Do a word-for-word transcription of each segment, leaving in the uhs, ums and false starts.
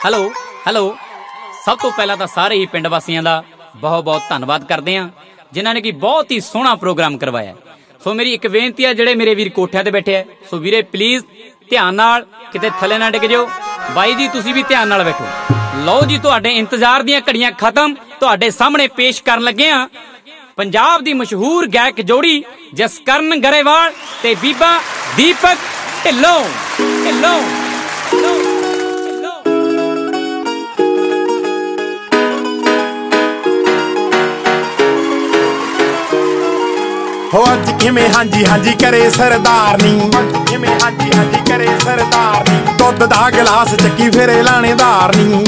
Hello hello ਸਭ ਤੋਂ ਪਹਿਲਾਂ ਤਾਂ ਸਾਰੇ ਹੀ ਪਿੰਡ ਵਾਸੀਆਂ ਦਾ ਬਹੁਤ ਬਹੁਤ ਧੰਨਵਾਦ ਕਰਦੇ ਹਾਂ ਜਿਨ੍ਹਾਂ ਨੇ ਕਿ ਬਹੁਤ ਹੀ ਸੋਹਣਾ ਪ੍ਰੋਗਰਾਮ ਕਰਵਾਇਆ। ਸੋ ਮੇਰੀ ਇੱਕ ਬੇਨਤੀ ਹੈ, ਜਿਹੜੇ ਮੇਰੇ ਵੀਰ ਕੋਠਿਆਂ ਤੇ ਬੈਠੇ ਹੈ, ਸੋ ਵੀਰੇ ਪਲੀਜ਼ ਧਿਆਨ ਨਾਲ, ਕਿਤੇ ਥੱਲੇ ਨਾ ਡਿੱਗ ਜਾਓ। ਬਾਈ ਜੀ ਤੁਸੀਂ ਵੀ ਧਿਆਨ ਨਾਲ ਬੈਠੋ। ਲਓ ਜੀ, ਤੁਹਾਡੇ ਇੰਤਜ਼ਾਰ ਦੀਆਂ ਘੜੀਆਂ ਖਤਮ, ਤੁਹਾਡੇ ਸਾਹਮਣੇ ਪੇਸ਼ ਕਰਨ ਲੱਗੇ ਹਾਂ ਪੰਜਾਬ ਦੀ ਮਸ਼ਹੂਰ ਗਾਇਕ ਜੋੜੀ ਜਸਕਰਨ ਗਰੇਵਾਲ ਤੇ ਬੀਬਾ ਦੀਪਕ ਢਿੱਲੋਂ ਢਿੱਲੋਂ ਹੋ ਅੱਜ ਕਿਵੇਂ ਹਾਂਜੀ ਹਾਂਜੀ ਕਰੇ ਸਰਦਾਰਨੀ, ਕਿਵੇਂ ਹਾਂਜੀ ਹਾਂਜੀ ਕਰੇ ਸਰਦਾਰਨੀ, ਦੁੱਧ ਦਾ ਗਲਾਸ ਚੱਕੀ ਫਿਰੇ ਲਾਣੇਦਾਰਨੀ।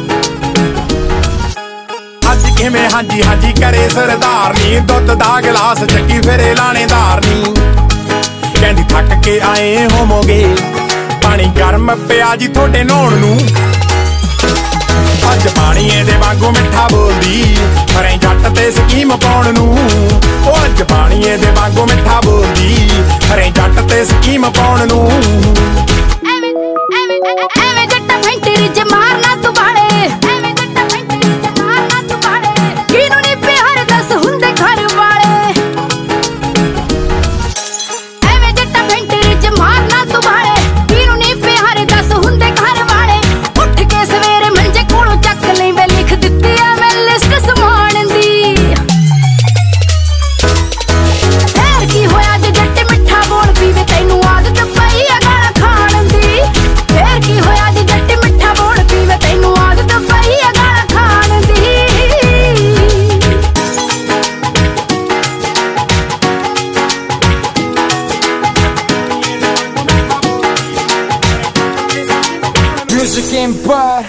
ਅੱਜ ਕਿਵੇਂ ਹਾਂਜੀ ਹਾਂਜੀ ਕਰੇ ਸਰਦਾਰਨੀ, ਦੁੱਧ ਦਾ ਗਲਾਸ ਚੱਕੀ ਫਿਰੇ ਲਾਣੇਦਾਰਨੀ। ਕਹਿੰਦੀ ਥੱਕ ਕੇ ਆਏ ਹੋਵੋਗੇ, ਪਾਣੀ ਗਰਮ ਪਿਆ ਜੀ ਤੁਹਾਡੇ ਨਹਾਉਣ ਨੂੰ। ਅੱਜ ਪਾਣੀ ਇਹਦੇ ਵਾਂਗੂ ਮਿੱਠਾ ਬੋਲਦੀ, ਫਰੇ ਜੱਟ ਤੇ ਸਕੀਮ ਪਾਉਣ ਨੂੰ। ਉਹ ਅੱਜ ਪਾਣੀ ਇਹਦੇ ਵਾਂਗੂ ਮਿੱਠਾ ਬੋਲਦੀ, ਫਰੇ ਜੱਟ ਤੇ ਸਕੀਮ ਪਾਉਣ ਨੂੰ। ਐਵੇਂ ਐਵੇਂ ਐਵੇਂ ਜੱਟਾ ਫੈਂਟਰੀ ਚ ਮਾਰਨਾ ਤੂੰ ਬਾੜੇ, ਐਵੇਂ ਜੱਟਾ ਫੈਂਟਰੀ ਚ ਮਾਰਨਾ ਤੂੰ ਬਾੜੇ। ਕਿਨੂੰ ਨੀ ਪਿਆਰ ਦੱਸ ਹੁੰਦੇ ਘਰ ਵਾਲੇ, ਐਵੇਂ ਜੱਟਾ ਫੈਂਟਰੀ ਚ ਮਾਰਨਾ ਤੂੰ ਬਾੜੇ। ਕਿਨੂੰ ਨੀ ਪਿਆਰ ਦੱਸ ਹੁੰਦੇ ਘਰ ਵਾਲੇ। ਉੱਠ ਕੇ ਸਵੇਰੇ ਮੰਜੇ ਕੋਲੋਂ ਚੱਕ ਲਈ ਵੇ, ਲਿਖ ਦਿੱਤੀ ਆ ਮੈਂ ਲਿਸਟ ਸਮਾਨ ਦੀ। ਫੇਰ ਕੀ ਹੋਇਆ ਜੇ ਜੱਟ ਮਿੱਠਾ ਬੋਲ ਪੀਵੇ, ਤੈਨੂੰ ਆਦਤ ਪਈ ਆ ਗਾਲਾਂ ਖਾਣ ਦੀ। ਫੇਰ ਕੀ ਹੋਇਆ ਜੇ ਜੱਟ ਮਿੱਠਾ ਬੋਲ ਪੀਵੇ, ਤੈਨੂੰ ਆਦਤ ਪਈ ਆ ਗਾਲਾਂ ਖਾਣ ਦੀ। Music Empire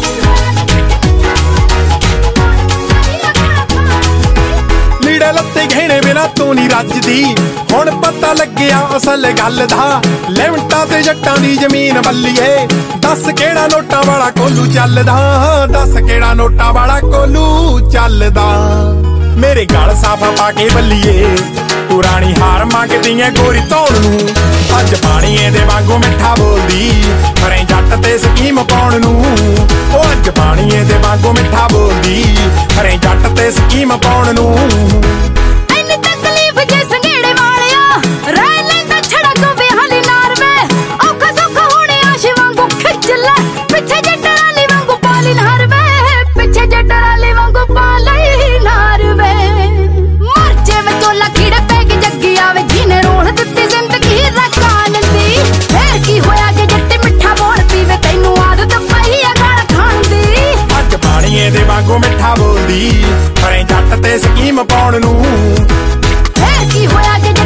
ਲੀੜੇ ਲੱਤੇ ਘੇਣੇ ਬਿਨਾ ਤੂੰ ਨੀ ਰੱਜਦੀ, ਹੁਣ ਪਤਾ ਲੱਗਿਆ ਅਸਲ ਗੱਲ ਦਾ। ਲਿਮਟਾਂ ਤੇ ਜੱਟਾਂ ਦੀ ਜ਼ਮੀਨ ਬੱਲੀਏ, ਦੱਸ ਕਿਹੜਾ ਨੋਟਾਂ ਵਾਲਾ ਕੋਲੂ ਚੱਲਦਾ, ਦੱਸ ਕਿਹੜਾ ਨੋਟਾਂ ਵਾਲਾ ਕੋਲੂ ਚੱਲਦਾ। ਮੇਰੇ ਗਲ ਸਾਫਾ ਪਾ ਕੇ ਬੱਲੀਏ, ਤੂੰ ਰਾਣੀ ਹਾਰ ਮੰਗਦੀ ਐ ਗੋਰੀ ਧੌਣ ਨੂੰ। ਅੱਜ ਪਾਣੀ ਇਹਦੇ ਵਾਂਗੂ ਮਿੱਠਾ ਬੋਲਦੀ, ਫਰੇ ਜੱਟ ਤੇ ਸਕੀਮ ਪਾਉਣ ਨੂੰ। ਉਹ ਅੱਜ ਪਾਣੀ ਇਹਦੇ ਵਾਂਗੂ ਮਿੱਠਾ ਬੋਲਦੀ, ਫਰੇ ਜੱਟ ਤੇ ਸਕੀਮ ਪਾਉਣ ਨੂੰ। ਐਨੀ ਤਕਲੀਫ ਜੇ ਸੰਘੇੜੇ ਵਾਲਿਆ, ਰਹਿ ਲੈਂਦਾ ਛੜਾ ਗੋਬੇ ਹਾਲੀ ਨਾਰ ਵੇ। ਔਖਾ ਸੌਖਾ ਹੋਣੇ ਆਸ਼ ਵਾਂਗੂ ਖਿੱਚ ਲੈ, ਪਿੱਛੇ ਜੱਟਰਾਲੀ ਵਾਂਗੂ ਪਾਲੀ ਨਾਰ ਵੇ। ਪਿੱਛੇ ਜੱਟਰਾਲੀ ਵਾਂਗੂ ਪਾਲੀ ਨਾਰ ਵੇ। ਮਰ ਜਾਵੇ ਤੋਲਾ ਕੀੜੇ ਪੈ ਕੇ ਜੱਗੀ ਆਵੇ, ਜਿਹਨੇ ਰੋਲ ਦਿੱਤੀ ਜ਼ਿੰਦਗੀ ਰਕਾਨ ਦੀ। ਫੇਰ ਕੀ ਹੋਇਆ ਜੇ ਜੱਟ ਮਿੱਠਾ ਬੋਲ ਪੀਵੇ, ਤੈਨੂੰ ਆਦਤ ਪਈ ਆ ਗਾਲਾਂ ਖਾਣ ਦੀ। ਅੱਜ ਪਾਣੀ ਇਹਦੇ ਵਾਂਗੂ ਮਿੱਠਾ ਬੋਲਦੀ, ਫਰੇ ਜੱਟ ਤੇ ਸਕੀਮ ਪਾਉਣ ਨੂੰ। ਫੇਰ ਕੀ ਹੋਇਆ ਜੇ